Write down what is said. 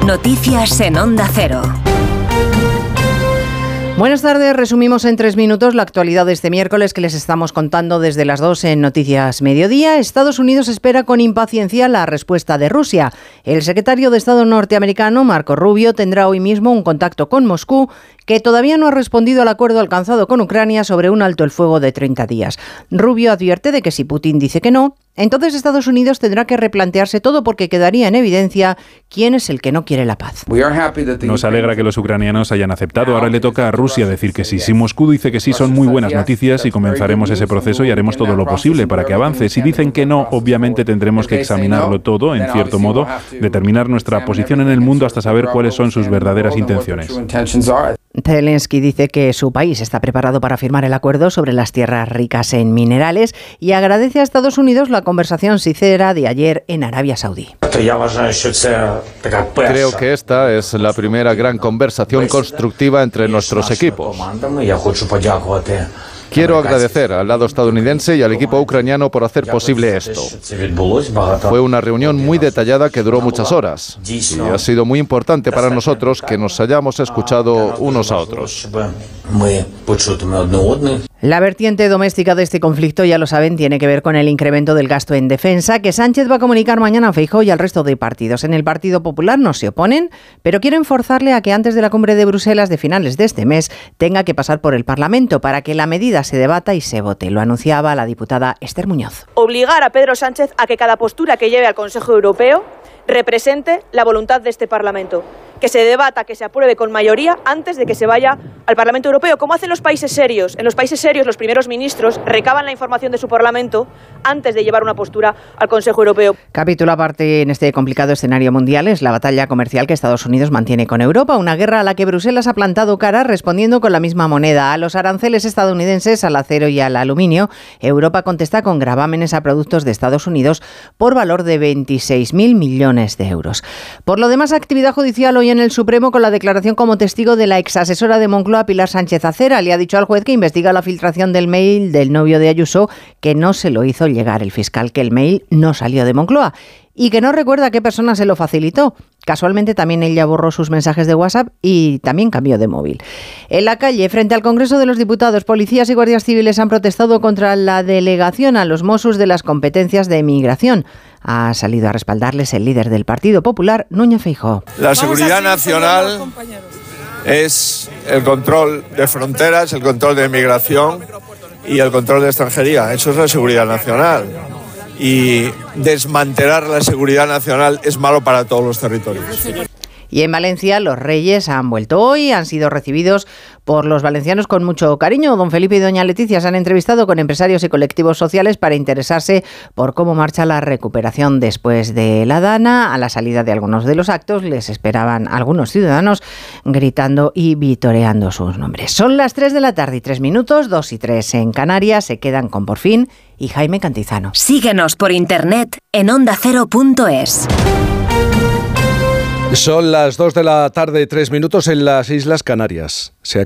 Noticias en Onda Cero. Buenas tardes, resumimos en 3 minutos la actualidad de este miércoles que les estamos contando desde las 2 en Noticias Mediodía. Estados Unidos espera con impaciencia la respuesta de Rusia. El secretario de Estado norteamericano, Marco Rubio, tendrá hoy mismo un contacto con Moscú, que todavía no ha respondido al acuerdo alcanzado con Ucrania sobre un alto el fuego de 30 días. Rubio advierte de que si Putin dice que no, entonces Estados Unidos tendrá que replantearse todo porque quedaría en evidencia quién es el que no quiere la paz. Nos alegra que los ucranianos hayan aceptado. Ahora le toca a Rusia decir que sí. Si Moscú dice que sí, son muy buenas noticias y comenzaremos ese proceso y haremos todo lo posible para que avance. Si dicen que no, obviamente tendremos que examinarlo todo, en cierto modo, determinar nuestra posición en el mundo hasta saber cuáles son sus verdaderas intenciones. Zelensky dice que su país está preparado para firmar el acuerdo sobre las tierras ricas en minerales y agradece a Estados Unidos la conversación sincera de ayer en Arabia Saudí. Creo que esta es la primera gran conversación constructiva entre nuestros equipos. Quiero agradecer al lado estadounidense y al equipo ucraniano por hacer posible esto. Fue una reunión muy detallada que duró muchas horas y ha sido muy importante para nosotros que nos hayamos escuchado unos a otros. La vertiente doméstica de este conflicto, ya lo saben, tiene que ver con el incremento del gasto en defensa que Sánchez va a comunicar mañana a Feijóo y al resto de partidos. En el Partido Popular no se oponen, pero quieren forzarle a que antes de la cumbre de Bruselas de finales de este mes tenga que pasar por el Parlamento para que la medida se debata y se vote. Lo anunciaba la diputada Esther Muñoz. Obligar a Pedro Sánchez a que cada postura que lleve al Consejo Europeo represente la voluntad de este Parlamento. Que se debata, que se apruebe con mayoría antes de que se vaya al Parlamento Europeo, como hacen los países serios. En los países serios, los primeros ministros recaban la información de su Parlamento antes de llevar una postura al Consejo Europeo. Capítulo aparte en este complicado escenario mundial es la batalla comercial que Estados Unidos mantiene con Europa, una guerra a la que Bruselas ha plantado cara respondiendo con la misma moneda. A los aranceles estadounidenses al acero y al aluminio, Europa contesta con gravámenes a productos de Estados Unidos por valor de 26.000 millones de euros. Por lo demás, actividad judicial hoy en el Supremo con la declaración como testigo de la exasesora de Moncloa, Pilar Sánchez Acera. Le ha dicho al juez que investiga la filtración del mail del novio de Ayuso, que no se lo hizo llegar el fiscal, que el mail no salió de Moncloa y que no recuerda a qué persona se lo facilitó. Casualmente también ella borró sus mensajes de WhatsApp y también cambió de móvil. En la calle, frente al Congreso de los Diputados, policías y guardias civiles han protestado contra la delegación a los Mossos de las competencias de migración. Ha salido a respaldarles el líder del Partido Popular, Núñez Feijóo. La seguridad nacional es el control de fronteras, el control de migración y el control de extranjería. Eso es la seguridad nacional. Y desmantelar la seguridad nacional es malo para todos los territorios. Y en Valencia los Reyes han vuelto hoy, han sido recibidos por los valencianos con mucho cariño. Don Felipe y doña Leticia se han entrevistado con empresarios y colectivos sociales para interesarse por cómo marcha la recuperación después de la Dana. A la salida de algunos de los actos les esperaban algunos ciudadanos gritando y vitoreando sus nombres. Son las 3 de la tarde y 3 minutos, 2 y 3 en Canarias. Se quedan con Por Fin y Jaime Cantizano. Síguenos por internet en ondacero.es. Son las 2 de la tarde, 3 minutos en las Islas Canarias. Se